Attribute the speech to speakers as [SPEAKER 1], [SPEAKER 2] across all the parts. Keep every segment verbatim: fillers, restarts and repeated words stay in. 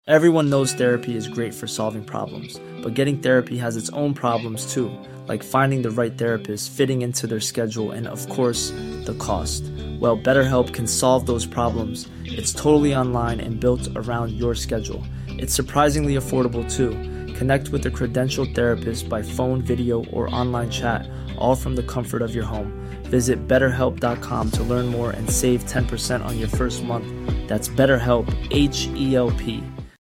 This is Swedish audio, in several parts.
[SPEAKER 1] Everyone knows therapy is great for solving problems, but getting therapy has its own problems too, like finding the right therapist, fitting into their schedule, and of course, the cost. Well, BetterHelp can solve those problems. It's totally online and built around your schedule. It's surprisingly affordable too. Connect with a credentialed therapist by phone, video, or online chat, all from the comfort of your home. Visit better help dot com to learn more and save ten percent on your first month. That's BetterHelp, H E L P.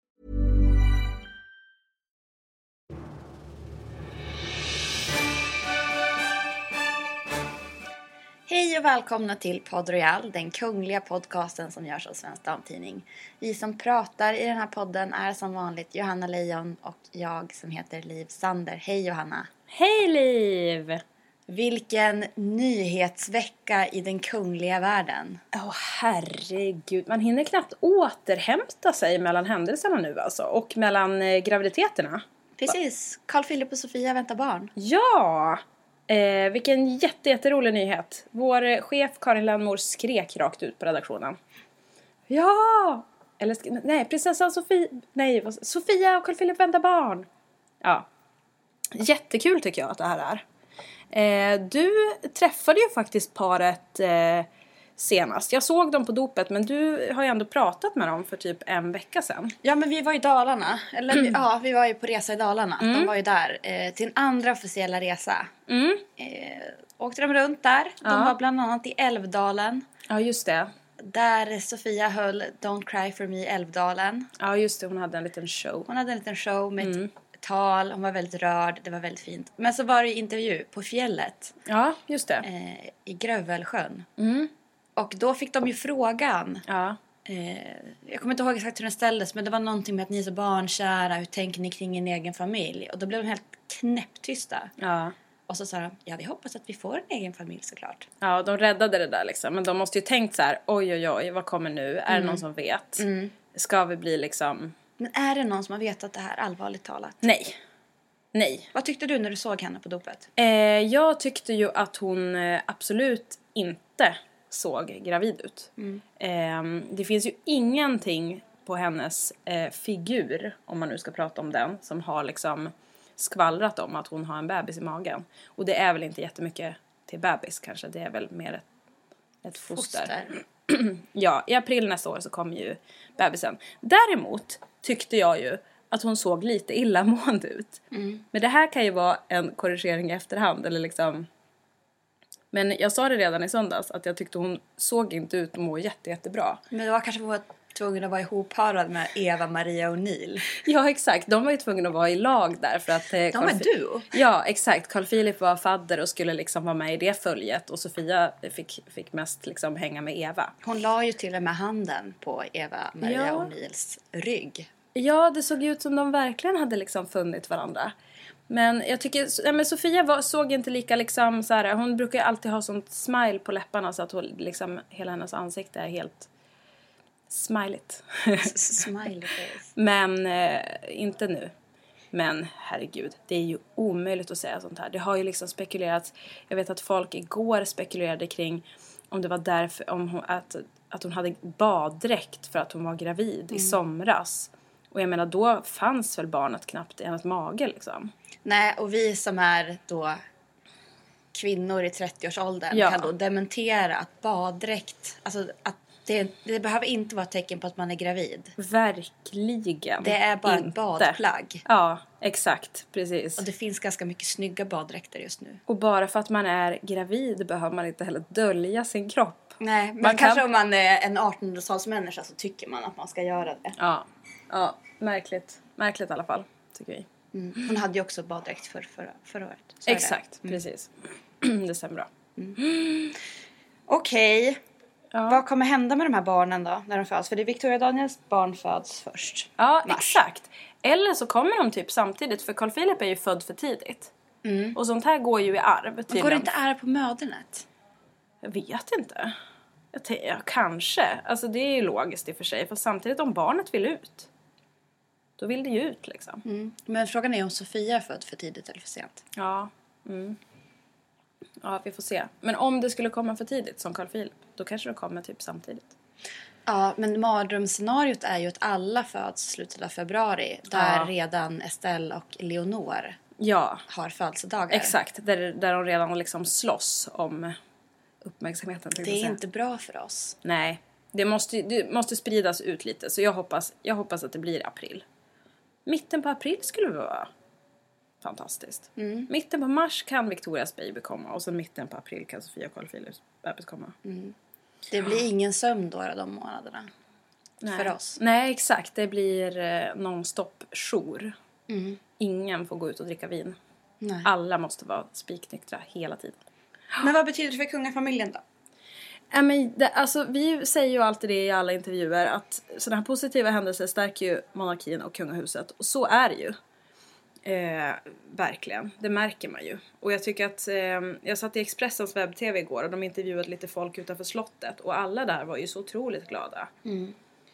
[SPEAKER 2] Hej och välkomna till Podd Royal, den kungliga podcasten som görs av Svensk Damtidning. Vi som pratar i den här podden är som vanligt Johanna Lejon och jag som heter Liv Sander. Hej Johanna!
[SPEAKER 3] Hej Liv!
[SPEAKER 2] Vilken nyhetsvecka i den kungliga världen.
[SPEAKER 3] Åh oh, herregud, man hinner knappt återhämta sig mellan händelserna nu alltså. Och mellan eh, graviditeterna.
[SPEAKER 2] Precis, Carl Philip och Sofia väntar barn.
[SPEAKER 3] Ja! Eh, vilken jätte, jätterolig nyhet. Vår eh, chef Karin Lennmor skrek rakt ut på redaktionen. Ja! Eller, sk- nej, prinsessan Sofia, nej, Sofia och Carl Philip väntar barn. Ja. Jättekul tycker jag att det här är. Eh, du träffade ju faktiskt paret eh, senast. Jag såg dem på dopet, men du har ju ändå pratat med dem för typ en vecka sedan.
[SPEAKER 2] Ja, men vi var i Dalarna. Eller vi, ja, vi var ju på resa i Dalarna. Mm. De var ju där eh, till en andra officiella resa.
[SPEAKER 3] Mm.
[SPEAKER 2] Eh, åkte de runt där. De
[SPEAKER 3] ja.
[SPEAKER 2] var bland annat i Älvdalen.
[SPEAKER 3] Ja, just det.
[SPEAKER 2] Där Sofia höll Don't Cry For Me i Älvdalen.
[SPEAKER 3] Ja, just det. Hon hade en liten show.
[SPEAKER 2] Hon hade en liten show med mm. ett tal. Hon var väldigt rörd. Det var väldigt fint. Men så var det intervju på fjället.
[SPEAKER 3] Ja, just det.
[SPEAKER 2] Eh, I Grövelsjön.
[SPEAKER 3] Mm.
[SPEAKER 2] Och då fick de ju frågan.
[SPEAKER 3] Ja.
[SPEAKER 2] Eh, jag kommer inte ihåg exakt hur den ställdes. Men det var någonting med att ni är så barnkära. Hur tänker ni kring en egen familj? Och då blev de helt knäpptysta.
[SPEAKER 3] Ja.
[SPEAKER 2] Och så sa de, ja vi hoppas att vi får en egen familj såklart.
[SPEAKER 3] Ja, de räddade det där liksom. Men de måste ju tänkt så här, oj oj oj, vad kommer nu? Är mm. det någon som vet?
[SPEAKER 2] Mm.
[SPEAKER 3] Ska vi bli liksom...
[SPEAKER 2] Men är det någon som har vetat det här allvarligt talat?
[SPEAKER 3] Nej. Nej.
[SPEAKER 2] Vad tyckte du när du såg henne på dopet?
[SPEAKER 3] Eh, jag tyckte ju att hon eh, absolut inte såg gravid ut. Mm. Eh, det finns ju ingenting på hennes eh, figur, om man nu ska prata om den, som har liksom skvallrat om att hon har en bebis i magen. Och det är väl inte jättemycket till bebis kanske. Det är väl mer ett, ett foster. foster. Ja, i april nästa år så kommer ju bebisen. Däremot tyckte jag ju att hon såg lite illamående ut. Mm. Men det här kan ju vara en korrigering i efterhand. Eller liksom... Men jag sa det redan i söndags att jag tyckte hon såg inte ut att må jätte, jättebra.
[SPEAKER 2] Men det var kanske var tvungen att vara ihopparad med Eva, Maria och Neil.
[SPEAKER 3] Ja, exakt. De var ju tvungna att vara i lag där för att... Eh,
[SPEAKER 2] de var duo?
[SPEAKER 3] Ja, exakt. Carl Philip var fadder och skulle liksom vara med i det följet. Och Sofia fick, fick mest liksom hänga med Eva.
[SPEAKER 2] Hon la ju till och med handen på Eva, Maria ja. och Neils rygg.
[SPEAKER 3] Ja, det såg ut som de verkligen hade liksom funnit varandra. Men jag tycker, ja, men Sofia var, såg inte lika liksom så här, hon brukar alltid ha sånt smile på läpparna så att hon, liksom, hela hennes ansikte är helt smiligt.
[SPEAKER 2] Smiley face.
[SPEAKER 3] Men eh, inte nu. Men herregud, det är ju omöjligt att säga sånt här. Det har ju liksom spekulerats, jag vet att folk igår spekulerade kring om det var därför, om hon, att, att hon hade baddräkt för att hon var gravid mm. i somras. Och jag menar, då fanns väl barnet knappt i hennes mage liksom.
[SPEAKER 2] Nej, och vi som är då kvinnor i trettioårsåldern ja. kan då dementera att baddräkt, alltså att det, det behöver inte vara ett tecken på att man är gravid.
[SPEAKER 3] Verkligen.
[SPEAKER 2] Det är bara
[SPEAKER 3] inte.
[SPEAKER 2] ett badplagg.
[SPEAKER 3] Ja, exakt, precis.
[SPEAKER 2] Och det finns ganska mycket snygga baddräkter just nu.
[SPEAKER 3] Och bara för att man är gravid behöver man inte heller dölja sin kropp.
[SPEAKER 2] Nej, men man kanske kan... om man är en artonhundratalsmänniska så tycker man att man ska göra det.
[SPEAKER 3] Ja, ja. Märkligt. Märkligt i alla fall, tycker vi.
[SPEAKER 2] Mm. Hon hade ju också baddräkt för, för, förra året.
[SPEAKER 3] Så exakt, mm. precis. Det stämmer bra.
[SPEAKER 2] Mm. Okej. Okay. Ja. Vad kommer hända med de här barnen då, när de föds? För det är Victoria Daniels barn föds först.
[SPEAKER 3] Ja, mars. Exakt. Eller så kommer de typ samtidigt, för Carl Philip är ju född för tidigt. Mm. Och sånt här går ju i arv.
[SPEAKER 2] Men går det inte arv på mödernet?
[SPEAKER 3] Jag vet inte. Jag t- ja, kanske. Alltså det är ju logiskt i och för sig. För samtidigt om barnet vill ut, då vill det ju ut liksom.
[SPEAKER 2] Mm. Men frågan är om Sofia är född för tidigt eller för sent.
[SPEAKER 3] Ja. Mm. Ja, vi får se. Men om det skulle komma för tidigt som Carl Philip, då kanske det kommer typ samtidigt.
[SPEAKER 2] Ja, men mardrömsscenariot är ju att alla föds slutet av februari. Där
[SPEAKER 3] Ja.
[SPEAKER 2] redan Estelle och Leonor
[SPEAKER 3] Ja,
[SPEAKER 2] har födelsedagar.
[SPEAKER 3] exakt. Där, där de redan liksom slåss om uppmärksamheten.
[SPEAKER 2] Det är inte bra för oss.
[SPEAKER 3] Nej, det måste, det måste spridas ut lite. Så jag hoppas, jag hoppas att det blir april. Mitten på april skulle vara fantastiskt.
[SPEAKER 2] Mm.
[SPEAKER 3] Mitten på mars kan Victorias baby komma. Och sen mitten på april kan Sofia och Carl Philips bebis komma.
[SPEAKER 2] Mm. Det blir ingen sömn då de månaderna.
[SPEAKER 3] Nej.
[SPEAKER 2] För oss.
[SPEAKER 3] Nej, exakt. Det blir eh, non-stop jour.
[SPEAKER 2] Mm.
[SPEAKER 3] Ingen får gå ut och dricka vin.
[SPEAKER 2] Nej.
[SPEAKER 3] Alla måste vara spiknyktra hela tiden.
[SPEAKER 2] Men vad betyder det för kungafamiljen då?
[SPEAKER 3] Ja, men det, alltså, vi säger ju alltid det i alla intervjuer. Att sådana här positiva händelser stärker ju monarkin och kungahuset. Och så är det ju. Eh, verkligen. Det märker man ju. Och jag tycker att... Eh, jag satt i Expressens webb-tv igår. Och de intervjuade lite folk utanför slottet. Och alla där var ju så otroligt glada.
[SPEAKER 2] Mm.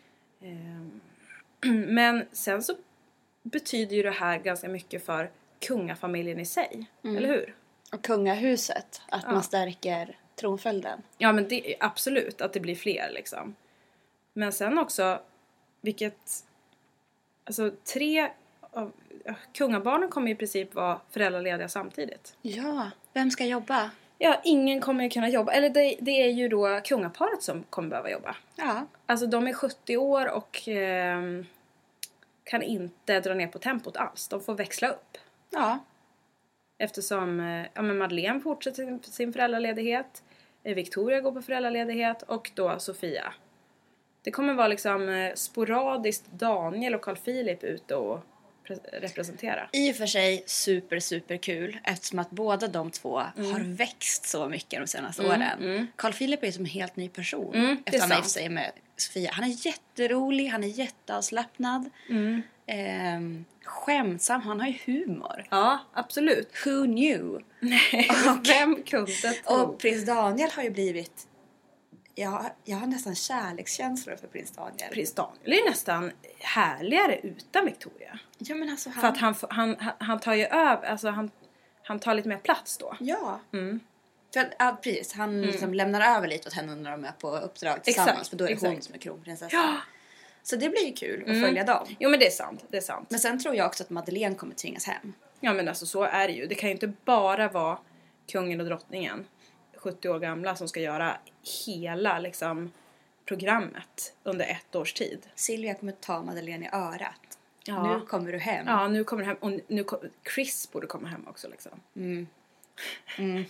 [SPEAKER 3] Eh, men sen så betyder ju det här ganska mycket för kungafamiljen i sig.
[SPEAKER 2] Mm.
[SPEAKER 3] Eller hur?
[SPEAKER 2] Och kungahuset. Att
[SPEAKER 3] Ja.
[SPEAKER 2] man stärker tronföljden.
[SPEAKER 3] Ja, men det, absolut att det blir fler liksom. Men sen också, vilket... Alltså tre av... ja, kungabarnen kommer i princip vara föräldralediga samtidigt.
[SPEAKER 2] Ja, vem ska jobba?
[SPEAKER 3] Ja, ingen kommer ju kunna jobba. Eller det, det är ju då kungaparet som kommer behöva jobba.
[SPEAKER 2] Ja.
[SPEAKER 3] Alltså de är sjuttio år och eh, kan inte dra ner på tempot alls. De får växla upp.
[SPEAKER 2] Ja.
[SPEAKER 3] Eftersom eh, ja, men Madeleine fortsätter sin, sin föräldraledighet. Eh, Victoria går på föräldraledighet. Och då Sofia. Det kommer vara liksom eh, sporadiskt Daniel och Carl Philip ute och pre- representera.
[SPEAKER 2] I och för sig super, super kul. Eftersom att båda de två
[SPEAKER 3] Mm.
[SPEAKER 2] har växt så mycket de senaste
[SPEAKER 3] Mm,
[SPEAKER 2] åren.
[SPEAKER 3] mm.
[SPEAKER 2] Carl Philip är ju som en helt ny person.
[SPEAKER 3] Mm, det är
[SPEAKER 2] efter han har
[SPEAKER 3] sant.
[SPEAKER 2] gift sig med Sofia. Han är jätterolig, han är jätteavslappnad.
[SPEAKER 3] Mm.
[SPEAKER 2] Ehm, skämtsam, han har ju humor.
[SPEAKER 3] Ja, absolut.
[SPEAKER 2] Who knew?
[SPEAKER 3] Nej, vem kunde tro?
[SPEAKER 2] Och prins Daniel har ju blivit... Jag, jag har nästan kärlekskänslor för prins Daniel.
[SPEAKER 3] Prins Daniel är nästan härligare utan Victoria.
[SPEAKER 2] Ja, men alltså han...
[SPEAKER 3] För att han, han, han, han tar ju över, alltså han, han tar lite mer plats då.
[SPEAKER 2] Ja.
[SPEAKER 3] Mm.
[SPEAKER 2] För att, ja, precis. Han liksom lämnar över lite åt henne när de är på uppdrag tillsammans.
[SPEAKER 3] Exakt,
[SPEAKER 2] För då är det hon
[SPEAKER 3] exakt.
[SPEAKER 2] som är kronprinsessa.
[SPEAKER 3] Ja.
[SPEAKER 2] Så det blir ju kul att
[SPEAKER 3] Mm.
[SPEAKER 2] följa dem.
[SPEAKER 3] Jo, men det är sant, det är sant.
[SPEAKER 2] Men sen tror jag också att Madeleine kommer tvingas hem.
[SPEAKER 3] Ja, men alltså så är det ju. Det kan ju inte bara vara kungen och drottningen, sjuttio år gamla, som ska göra hela liksom programmet under ett års tid.
[SPEAKER 2] Silvia kommer ta Madeleine i örat.
[SPEAKER 3] Ja.
[SPEAKER 2] Nu kommer du hem.
[SPEAKER 3] Ja, nu kommer det hem. Och nu kom, Chris borde komma hem också liksom.
[SPEAKER 2] Mm. Mm.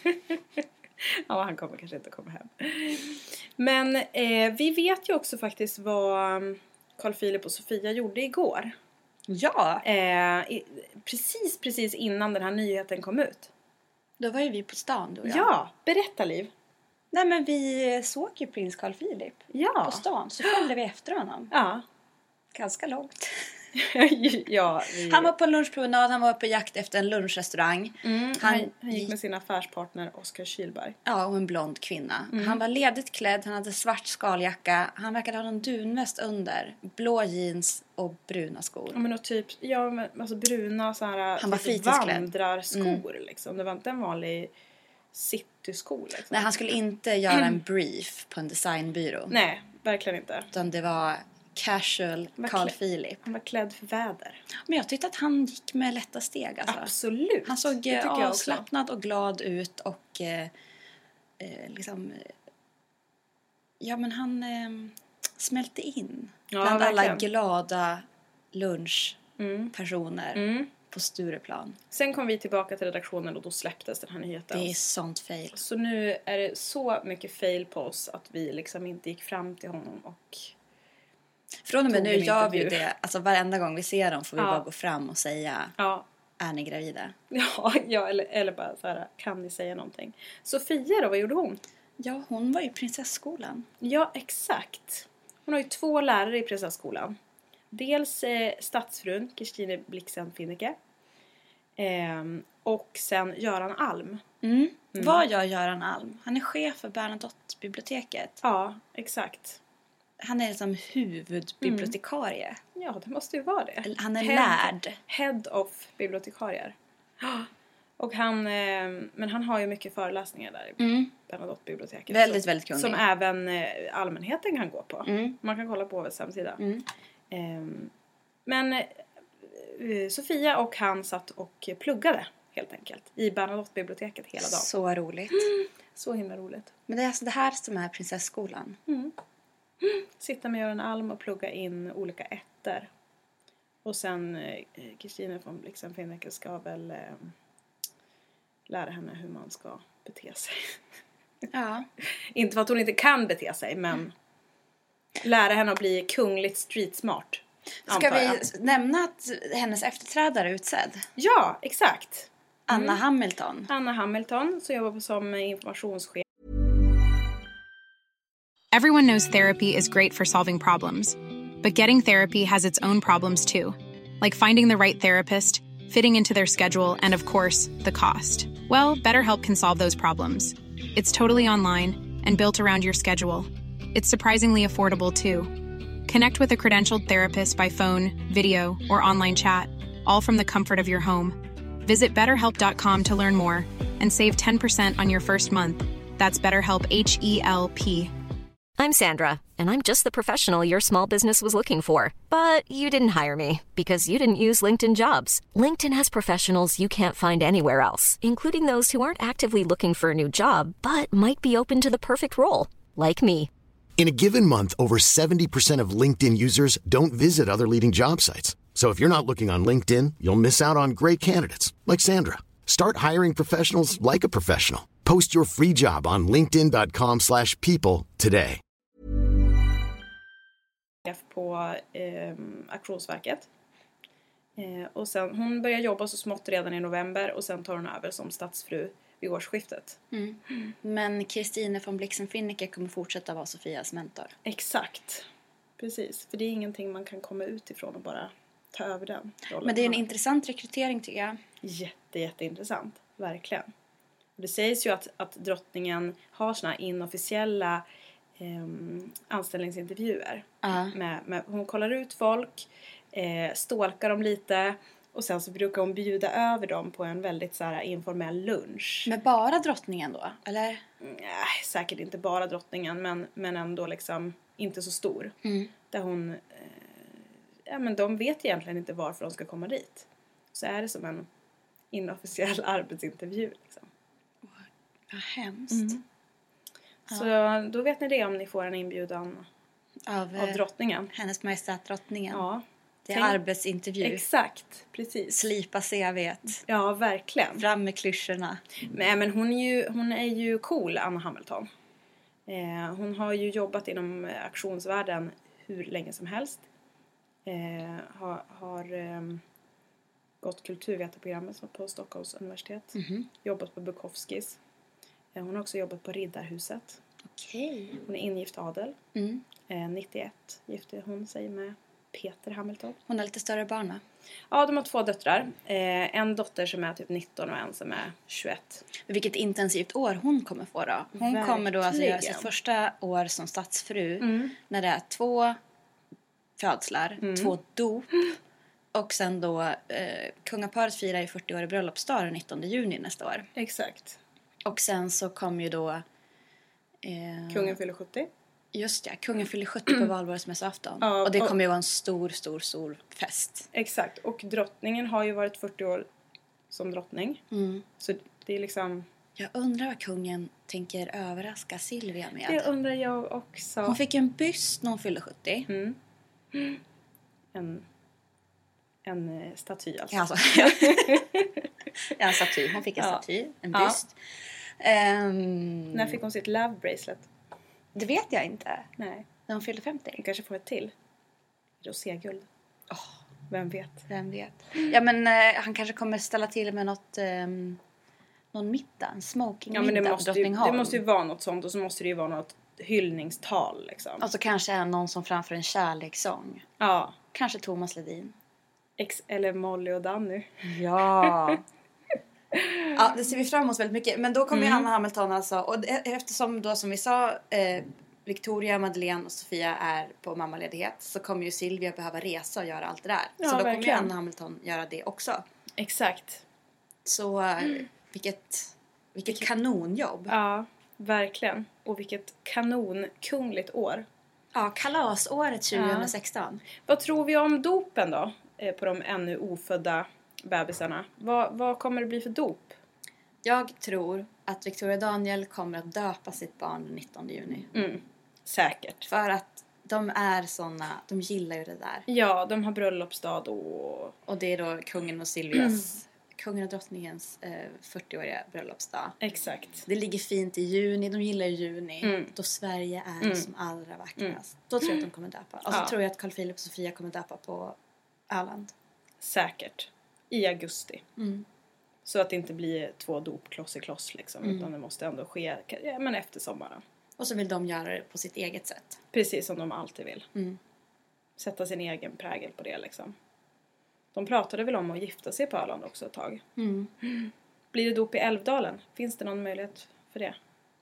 [SPEAKER 3] Ja, han kommer kanske inte komma hem. Men eh, vi vet ju också faktiskt vad Carl Philip och Sofia gjorde igår.
[SPEAKER 2] Ja,
[SPEAKER 3] Eh, i, precis, precis innan den här nyheten kom ut.
[SPEAKER 2] då var ju vi på stan, du och jag.
[SPEAKER 3] Ja, berätta Liv.
[SPEAKER 2] Nej, men vi såg ju prins Carl Philip
[SPEAKER 3] Ja.
[SPEAKER 2] på stan. Så följde vi efter honom.
[SPEAKER 3] Ja.
[SPEAKER 2] Ganska långt.
[SPEAKER 3] ja vi...
[SPEAKER 2] Han var på en lunchpromenad, han var på jakt efter en lunchrestaurang.
[SPEAKER 3] Mm,
[SPEAKER 2] Han-
[SPEAKER 3] han, han gick med sin affärspartner Oskar Kylberg.
[SPEAKER 2] Ja, och en blond kvinna.
[SPEAKER 3] Mm.
[SPEAKER 2] Han var ledigt klädd, han hade svart skaljacka. Han verkade ha någon dunväst under. Blå jeans och bruna skor.
[SPEAKER 3] Ja, men och typ, ja men alltså bruna så här
[SPEAKER 2] Han var
[SPEAKER 3] typ
[SPEAKER 2] fritidsklädd.
[SPEAKER 3] vandrarskor liksom. Det var inte en vanlig citysko liksom.
[SPEAKER 2] Nej, han skulle inte göra en brief på en designbyrå.
[SPEAKER 3] Nej, verkligen inte.
[SPEAKER 2] Utan det var casual
[SPEAKER 3] Vad
[SPEAKER 2] Carl
[SPEAKER 3] klä-
[SPEAKER 2] Philip.
[SPEAKER 3] Han var klädd för väder.
[SPEAKER 2] Men jag tyckte att han gick med lätta steg. Alltså.
[SPEAKER 3] Absolut.
[SPEAKER 2] Han såg
[SPEAKER 3] Det
[SPEAKER 2] eh,
[SPEAKER 3] tycker jag också.
[SPEAKER 2] avslappnad och glad ut. Och eh, eh, liksom... Eh, ja, men han eh, smälte in.
[SPEAKER 3] Ja,
[SPEAKER 2] bland alla
[SPEAKER 3] verkligen.
[SPEAKER 2] glada lunchpersoner
[SPEAKER 3] Mm. Mm.
[SPEAKER 2] på Stureplan.
[SPEAKER 3] Sen kom vi tillbaka till redaktionen och då släpptes den här nyheten.
[SPEAKER 2] Det är sånt fail.
[SPEAKER 3] Så nu är det så mycket fail på oss att vi liksom inte gick fram till honom och...
[SPEAKER 2] Från och med
[SPEAKER 3] Tog
[SPEAKER 2] nu
[SPEAKER 3] en
[SPEAKER 2] gör vi ju
[SPEAKER 3] intervju.
[SPEAKER 2] det. Alltså varenda gång vi ser dem får vi
[SPEAKER 3] Ja.
[SPEAKER 2] bara gå fram och säga:
[SPEAKER 3] Ja,
[SPEAKER 2] är ni gravida?
[SPEAKER 3] ja, ja eller, eller bara så här, kan ni säga någonting? Sofia då, vad gjorde hon?
[SPEAKER 2] Ja, hon var ju i prinsesskolan.
[SPEAKER 3] Ja, exakt. Hon har ju två lärare i prinsesskolan. Dels eh, stadsfrun Kirstine Blixen-Finnecke. Ehm, och sen Göran Alm.
[SPEAKER 2] Mm. Vad gör Göran Alm? Han är chef för Bernadotte-biblioteket.
[SPEAKER 3] Ja, exakt.
[SPEAKER 2] Han är liksom huvudbibliotekarie.
[SPEAKER 3] Ja, det måste ju vara det.
[SPEAKER 2] Han är
[SPEAKER 3] Head-
[SPEAKER 2] lärd.
[SPEAKER 3] Head of bibliotekarier. Och han, eh, men han har ju mycket föreläsningar där i
[SPEAKER 2] Mm.
[SPEAKER 3] Bernadotte-biblioteket.
[SPEAKER 2] Väldigt,
[SPEAKER 3] som,
[SPEAKER 2] väldigt kunglig.
[SPEAKER 3] Som även eh, allmänheten kan gå på.
[SPEAKER 2] Mm.
[SPEAKER 3] Man kan kolla på H V:s hemsida.
[SPEAKER 2] Mm.
[SPEAKER 3] Eh, men eh, Sofia och han satt och pluggade helt enkelt i Bernadotte-biblioteket hela dagen.
[SPEAKER 2] Så roligt.
[SPEAKER 3] Mm. Så himla roligt.
[SPEAKER 2] Men det är alltså det här som är prinsessskolan.
[SPEAKER 3] Mm. Sitta med Göran Alm och plugga in olika ätter. Och sen Kristina von Blixen-Finnecke ska väl eh, lära henne hur man ska bete sig.
[SPEAKER 2] Ja.
[SPEAKER 3] Inte för att hon inte kan bete sig, men mm. lära henne att bli kungligt streetsmart.
[SPEAKER 2] Ska vi nämna att hennes efterträdare är utsedd?
[SPEAKER 3] Ja, exakt.
[SPEAKER 2] Anna
[SPEAKER 3] Mm.
[SPEAKER 2] Hamilton.
[SPEAKER 3] Anna Hamilton, som jobbar som informationschef.
[SPEAKER 4] Everyone knows therapy is great for solving problems. But getting therapy has its own problems too. Like finding the right therapist, fitting into their schedule, and of course, the cost. Well, BetterHelp can solve those problems. It's totally online and built around your schedule. It's surprisingly affordable too. Connect with a credentialed therapist by phone, video, or online chat, all from the comfort of your home. Visit better help dot com to learn more and save ten percent on your first month. That's BetterHelp, H E L P.
[SPEAKER 5] I'm Sandra, and I'm just the professional your small business was looking for. But you didn't hire me because you didn't use LinkedIn Jobs. LinkedIn has professionals you can't find anywhere else, including those who aren't actively looking for a new job, but might be open to the perfect role, like me.
[SPEAKER 6] In a given month, over seventy percent of LinkedIn users don't visit other leading job sites. So if you're not looking on LinkedIn, you'll miss out on great candidates like Sandra. Start hiring professionals like a professional. Post your free job on linkedin dot com slash people today.
[SPEAKER 3] På eh, Auktionsverket. Eh, och sen, hon börjar jobba så smått redan i november och sen tar hon över som statsfru vid årsskiftet.
[SPEAKER 2] Mm. Mm. Men Kristina von Blixen-Finnecke kommer fortsätta vara Sofias mentor.
[SPEAKER 3] Exakt. Precis. För det är ingenting man kan komma ut ifrån och bara ta över den rollen.
[SPEAKER 2] Men det är en intressant rekrytering tycker jag.
[SPEAKER 3] Jätte, jätteintressant. Verkligen. Och det sägs ju att, att drottningen har såna inofficiella eh, anställningsintervjuer. Uh. Med, med, hon kollar ut folk, eh, stalkar dem lite och sen så brukar hon bjuda över dem på en väldigt så här informell lunch.
[SPEAKER 2] Med bara drottningen då? Eller?
[SPEAKER 3] Nej, säkert inte bara drottningen, men, men ändå liksom inte så stor. Mm. Där hon, eh, ja men de vet egentligen inte varför de ska komma dit. Så är det som en inofficiell arbetsintervju liksom.
[SPEAKER 2] Vad hemskt.
[SPEAKER 3] Mm.
[SPEAKER 2] Ja.
[SPEAKER 3] Så då vet ni det om ni får en inbjudan av, av drottningen.
[SPEAKER 2] Hennes majestät drottningen.
[SPEAKER 3] Ja.
[SPEAKER 2] Det är Tänk, arbetsintervju.
[SPEAKER 3] Exakt, precis.
[SPEAKER 2] Slipa C V:t.
[SPEAKER 3] Ja, verkligen.
[SPEAKER 2] Fram med klyschorna.
[SPEAKER 3] Men, men hon, är ju, hon är ju cool, Anna Hamilton. Eh, hon har ju jobbat inom auktionsvärlden hur länge som helst. Eh, har har eh, gått kulturvetarprogrammet på Stockholms universitet. Mm-hmm. Jobbat på Bukowskis. Eh, hon har också jobbat på Riddarhuset.
[SPEAKER 2] Okej. Okay.
[SPEAKER 3] Hon är ingift adel.
[SPEAKER 2] Mm.
[SPEAKER 3] Eh, nittioett gifte hon sig med Peter Hamilton.
[SPEAKER 2] Hon har lite större barn va?
[SPEAKER 3] Ja, de har två döttrar. Eh, en dotter som är typ nitton och en som är tjugoett.
[SPEAKER 2] Vilket intensivt år hon kommer få då. Hon Verkligen. kommer då alltså göra sitt första år som statsfru. Mm. När det är två födslar, mm. två dop. Och sen då eh, kungaparet firar ju fyrtio år i bröllopsdag den nittonde juni nästa år.
[SPEAKER 3] Exakt.
[SPEAKER 2] Och sen så kommer ju då...
[SPEAKER 3] Eh, Kungen fyller sjuttio.
[SPEAKER 2] Just ja, kungen fyller sjuttio på valborgsmässoafton. Ja, och det kommer ju vara en stor, stor, stor fest.
[SPEAKER 3] Exakt, och drottningen har ju varit fyrtio år som drottning. Mm. Så det är liksom...
[SPEAKER 2] Jag undrar vad kungen tänker överraska Silvia med.
[SPEAKER 3] Det undrar jag också.
[SPEAKER 2] Hon fick ju en byst när hon fyllde sjuttio.
[SPEAKER 3] Mm. En, en staty alltså.
[SPEAKER 2] Ja, alltså. Ja, en staty. Hon fick en ja. staty, en byst.
[SPEAKER 3] Ja. Um... När fick hon sitt love bracelet?
[SPEAKER 2] Det vet jag inte.
[SPEAKER 3] Nej.
[SPEAKER 2] När hon fyllde femtio.
[SPEAKER 3] Hon kanske får ett till. Roséguld.
[SPEAKER 2] Oh,
[SPEAKER 3] vem vet?
[SPEAKER 2] Vem vet. Ja, men eh, han kanske kommer ställa till med något... Eh, någon middag. En smoking
[SPEAKER 3] ja, men det
[SPEAKER 2] middag
[SPEAKER 3] måste, ju, det måste ju vara något sånt. Och så måste det ju vara något hyllningstal. Liksom.
[SPEAKER 2] Och så kanske är någon som framför en kärlekssång.
[SPEAKER 3] Ja.
[SPEAKER 2] Kanske Thomas Ledin.
[SPEAKER 3] Ex- eller Molly och Danny.
[SPEAKER 2] Ja. Ja, det ser vi fram emot väldigt mycket. Men då kommer mm. ju Anna Hamilton alltså. Och eftersom då som vi sa eh, Victoria, Madeleine och Sofia är på mammaledighet, så kommer ju Silvia behöva resa och göra allt det där. Ja, så då verkligen. kommer ju Anna Hamilton göra det också.
[SPEAKER 3] Exakt.
[SPEAKER 2] Så mm. vilket, vilket kanonjobb.
[SPEAKER 3] Ja, verkligen. Och vilket kanonkungligt år.
[SPEAKER 2] Ja, kalasåret tjugohundrasexton.
[SPEAKER 3] Ja. Vad tror vi om dopen då? På de ännu ofödda bebisarna. Vad, vad kommer det bli för dop?
[SPEAKER 2] Jag tror att Victoria Daniel kommer att döpa sitt barn den nittonde juni.
[SPEAKER 3] Mm, säkert.
[SPEAKER 2] För att de är såna, de gillar ju det där.
[SPEAKER 3] Ja, de har bröllopsdag och...
[SPEAKER 2] Och det är då kungen och Silvias, mm. kungen och drottningens eh, fyrtioåriga bröllopsdag.
[SPEAKER 3] Exakt.
[SPEAKER 2] Det ligger fint i juni, de gillar juni. Mm. Då Sverige är mm. som allra vackrast. Mm. Då tror jag att de kommer döpa. Och så ja. tror jag att Carl Philip och Sofia kommer döpa på Öland.
[SPEAKER 3] Säkert. I augusti.
[SPEAKER 2] Mm.
[SPEAKER 3] Så att det inte blir två dop kloss i kloss liksom. Mm. Utan det måste ändå ske ja, men efter sommaren.
[SPEAKER 2] Och så vill de göra det på sitt eget sätt.
[SPEAKER 3] Precis som de alltid vill.
[SPEAKER 2] Mm.
[SPEAKER 3] Sätta sin egen prägel på det liksom. De pratade väl om att gifta sig på Öland också ett tag.
[SPEAKER 2] Mm.
[SPEAKER 3] Blir det dop i Älvdalen? Finns det någon möjlighet för det?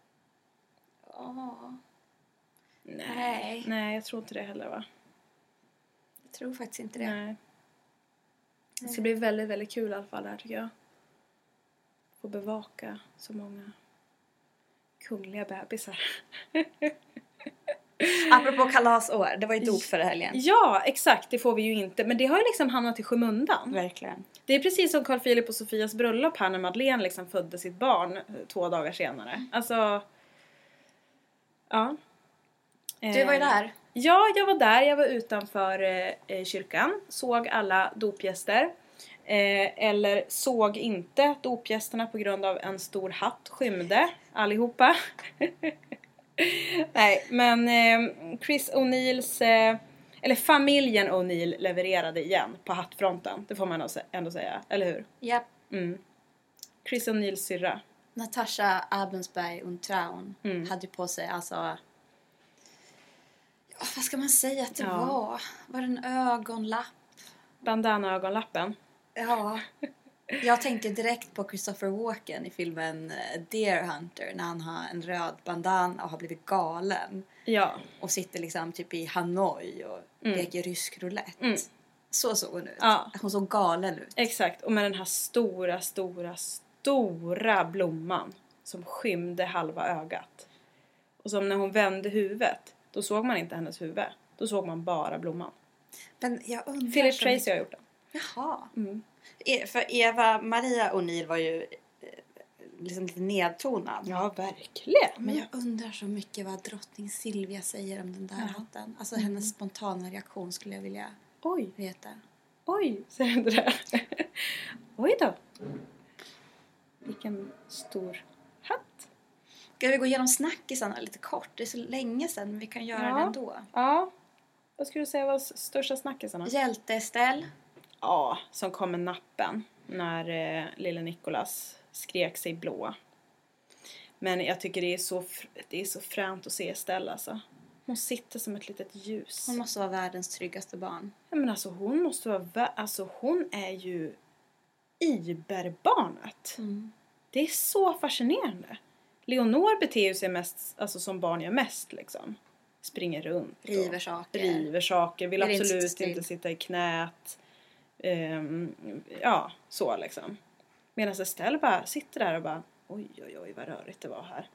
[SPEAKER 2] Ja.
[SPEAKER 3] Nej. Nej, jag tror inte det heller va?
[SPEAKER 2] Jag tror faktiskt inte det.
[SPEAKER 3] Nej. Det ska bli väldigt, väldigt kul i alla fall här tycker jag. Få bevaka så många kungliga bebisar.
[SPEAKER 2] Apropå kalasår, det var ju dop förra helgen.
[SPEAKER 3] Ja, exakt, det får vi ju inte. Men det har ju liksom hamnat i skymundan.
[SPEAKER 2] Verkligen.
[SPEAKER 3] Det är precis som Carl Philip och Sofias bröllop här när Madeleine liksom födde sitt barn två dagar senare. Mm. Alltså, ja.
[SPEAKER 2] Du var ju där.
[SPEAKER 3] Ja, jag var där. Jag var utanför eh, kyrkan. Såg alla dopgäster. Eh, eller såg inte dopgästerna på grund av en stor hatt skymde allihopa. Nej, men eh, Chris O'Neills, eh, eller familjen O'Neill levererade igen på hattfronten. Det får man ändå säga, eller hur?
[SPEAKER 2] Japp.
[SPEAKER 3] Mm. Chris O'Neills syrra.
[SPEAKER 2] Natasha Abensberg und Traun mm. hade på sig, alltså... Ja, vad ska man säga att det ja. var? Var det en ögonlapp?
[SPEAKER 3] Bandana-ögonlappen.
[SPEAKER 2] Ja. Jag tänkte direkt på Christopher Walken i filmen Deer Hunter när han har en röd bandana och har blivit galen.
[SPEAKER 3] Ja.
[SPEAKER 2] Och sitter liksom typ i Hanoi och mm. leker rysk roulette. Mm. Så såg hon ut.
[SPEAKER 3] Ja.
[SPEAKER 2] Hon såg galen ut.
[SPEAKER 3] Exakt. Och med den här stora, stora, stora blomman som skymde halva ögat. Och som när hon vände huvudet, då såg man inte hennes huvud. Då såg man bara blomman.
[SPEAKER 2] Men jag undrar...
[SPEAKER 3] Philip Tracy mycket... har gjort den.
[SPEAKER 2] Jaha.
[SPEAKER 3] Mm.
[SPEAKER 2] För Eva Maria O'Neill var ju liksom lite nedtonad.
[SPEAKER 3] Ja, verkligen.
[SPEAKER 2] Men jag undrar så mycket vad drottning Silvia säger om den där ja. hatten. Alltså mm. hennes spontana reaktion skulle jag vilja
[SPEAKER 3] Oj.
[SPEAKER 2] veta.
[SPEAKER 3] Oj, säger du det? Oj då. Vilken stor hatt.
[SPEAKER 2] Ska vi gå igenom snackisarna lite kort? Det är så länge sedan, men vi kan göra
[SPEAKER 3] ja.
[SPEAKER 2] det ändå.
[SPEAKER 3] Ja. Vad skulle du säga var största snackisarna?
[SPEAKER 2] Hjälte-Estelle.
[SPEAKER 3] Ja, som kom med nappen när eh, lille Nicolas skrek sig blå. Men jag tycker det är så, det är så fränt att se Estelle alltså. Hon sitter som ett litet ljus.
[SPEAKER 2] Hon måste vara världens tryggaste barn.
[SPEAKER 3] Ja, men alltså hon måste vara, alltså hon är ju iberbarnet.
[SPEAKER 2] Mm.
[SPEAKER 3] Det är så fascinerande. Leonor beter sig mest, alltså som barn gör mest liksom. Springer runt.
[SPEAKER 2] River saker.
[SPEAKER 3] River saker. Vill
[SPEAKER 2] det
[SPEAKER 3] absolut
[SPEAKER 2] inte,
[SPEAKER 3] inte sitta i knät. Um, ja, så liksom. Medan Estelle bara sitter där och bara oj, oj, oj, vad rörigt det var här.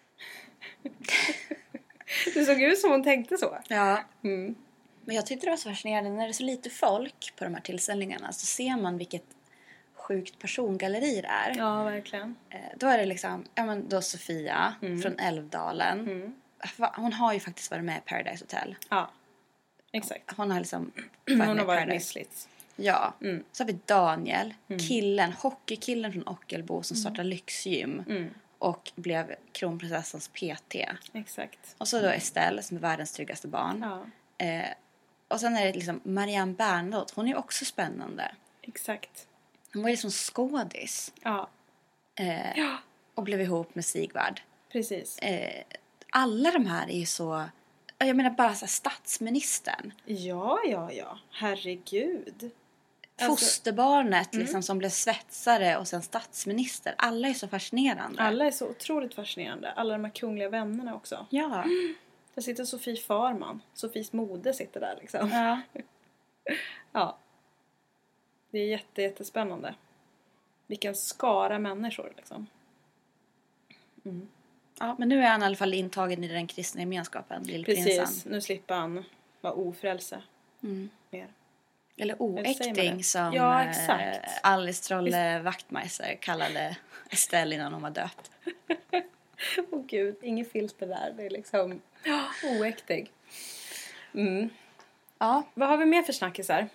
[SPEAKER 3] Det såg ut som hon tänkte så.
[SPEAKER 2] Ja.
[SPEAKER 3] Mm.
[SPEAKER 2] Men jag tyckte det var så fascinerande. När det är så lite folk på de här tillställningarna så ser man vilket sjukt persongalleri det är.
[SPEAKER 3] Ja, verkligen.
[SPEAKER 2] Eh, då är det liksom, ja men då Sofia mm. från Älvdalen.
[SPEAKER 3] Mm.
[SPEAKER 2] Hon har ju faktiskt varit med i Paradise Hotel.
[SPEAKER 3] Ja, exakt.
[SPEAKER 2] Hon har liksom varit
[SPEAKER 3] hon har varit
[SPEAKER 2] misslits. Ja.
[SPEAKER 3] Mm.
[SPEAKER 2] Så har vi Daniel, mm. killen, hockeykillen från Ockelbo som startade mm. lyxgym.
[SPEAKER 3] Mm.
[SPEAKER 2] Och blev kronprinsessans P T.
[SPEAKER 3] Exakt.
[SPEAKER 2] Och så då Estelle som är världens tryggaste barn.
[SPEAKER 3] Ja.
[SPEAKER 2] Eh, och sen är det liksom Marianne Bernadotte. Hon är också spännande.
[SPEAKER 3] Exakt.
[SPEAKER 2] Hon var liksom skådis.
[SPEAKER 3] Ja.
[SPEAKER 2] Eh,
[SPEAKER 3] ja.
[SPEAKER 2] Och blev ihop med Sigvard.
[SPEAKER 3] Precis.
[SPEAKER 2] Eh, alla de här är ju så... Jag menar bara så här, statsministern.
[SPEAKER 3] Ja, ja, ja. Herregud.
[SPEAKER 2] Fosterbarnet
[SPEAKER 3] alltså,
[SPEAKER 2] liksom,
[SPEAKER 3] mm.
[SPEAKER 2] som blev svetsare och sen statsminister. Alla är så fascinerande.
[SPEAKER 3] Alla är så otroligt fascinerande. Alla de här kungliga vännerna också.
[SPEAKER 2] Ja.
[SPEAKER 3] Mm. Där sitter Sofie Farman. Sofies mode sitter där liksom.
[SPEAKER 2] Ja.
[SPEAKER 3] Ja. Det är jätte, jättespännande. Vilken skara människor liksom. Mm.
[SPEAKER 2] Ja, men nu är han i alla fall intagen i den kristna gemenskapen, lillprinsen.
[SPEAKER 3] Precis, nu slipper han vara ofrälse.
[SPEAKER 2] Mm.
[SPEAKER 3] Mer.
[SPEAKER 2] Eller oäkting som
[SPEAKER 3] ja, exakt.
[SPEAKER 2] Alice Trolle Wachtmeister kallade Estelle innan hon var döpt.
[SPEAKER 3] Åh oh, gud, inget filter där. Det är liksom oäktig. Mm.
[SPEAKER 2] Ja.
[SPEAKER 3] Vad har vi mer för snackisar?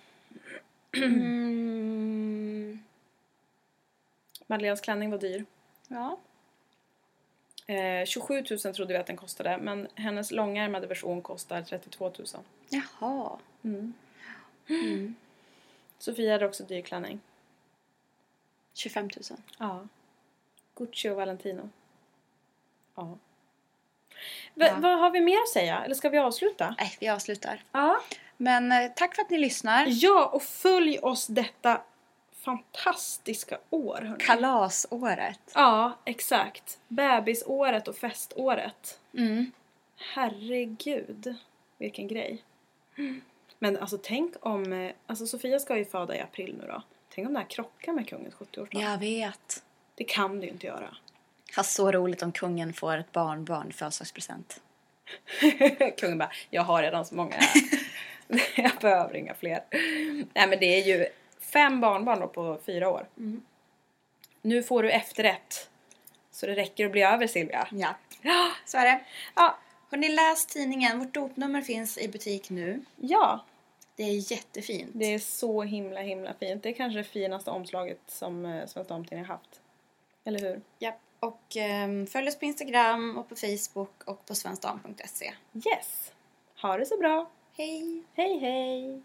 [SPEAKER 2] Mm.
[SPEAKER 3] Madeleines klänning var dyr.
[SPEAKER 2] Ja.
[SPEAKER 3] Eh, tjugosju tusen trodde vi att den kostade. Men hennes långärmade version kostar trettiotvå tusen.
[SPEAKER 2] Jaha.
[SPEAKER 3] Mm. Mm. Sofia hade också dyr klänning.
[SPEAKER 2] tjugofem tusen.
[SPEAKER 3] Ja. Gucci och Valentino. Ja. Va,
[SPEAKER 2] ja.
[SPEAKER 3] Vad har vi mer att säga? Eller ska vi avsluta?
[SPEAKER 2] Nej, vi avslutar.
[SPEAKER 3] Ja.
[SPEAKER 2] Men eh, tack för att ni lyssnar.
[SPEAKER 3] Ja, och följ oss detta fantastiska år. Hörni.
[SPEAKER 2] Kalasåret.
[SPEAKER 3] Ja, exakt. Bebisåret och feståret.
[SPEAKER 2] Mm.
[SPEAKER 3] Herregud. Vilken grej. Men alltså tänk om... Alltså Sofia ska ju föda i april nu då. Tänk om det här krockar med kungens sjuttioårsdag.
[SPEAKER 2] Jag vet.
[SPEAKER 3] Det kan det ju inte göra.
[SPEAKER 2] Fast så roligt om kungen får ett barnbarn födelsedagspresent.
[SPEAKER 3] Kungen bara, jag har redan så många. Jag behöver inga fler. Nej men det är ju fem barnbarn då på fyra år.
[SPEAKER 2] Mm.
[SPEAKER 3] Nu får du efterrätt. Så det räcker att bli över, Silvia.
[SPEAKER 2] Ja, så är det.
[SPEAKER 3] Ja.
[SPEAKER 2] Har ni läst tidningen? Vårt dopnummer finns i butik nu.
[SPEAKER 3] Ja.
[SPEAKER 2] Det är jättefint.
[SPEAKER 3] Det är så himla himla fint. Det är kanske det finaste omslaget som eh, Svenska Damtidningen har haft. Eller hur?
[SPEAKER 2] Ja. Och um, följ oss på Instagram och på Facebook och på svensdam punkt se.
[SPEAKER 3] Yes. Ha det så bra.
[SPEAKER 2] Hej.
[SPEAKER 3] Hej hej.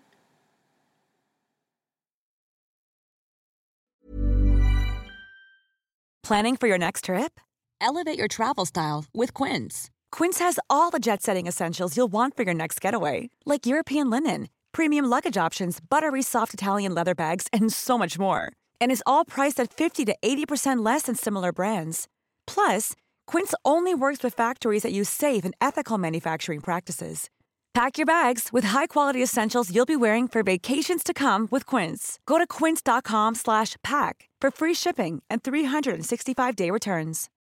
[SPEAKER 7] Planning for your next trip? Elevate your travel style with Quince. Quince has all the jet-setting essentials you'll want for your next getaway, like European linen, premium luggage options, buttery soft Italian leather bags, and so much more. And is all priced at fifty to eighty percent less than similar brands. Plus, Quince only works with factories that use safe and ethical manufacturing practices. Pack your bags with high-quality essentials you'll be wearing for vacations to come with Quince. Go to quince dot com slash pack for free shipping and three sixty-five day returns.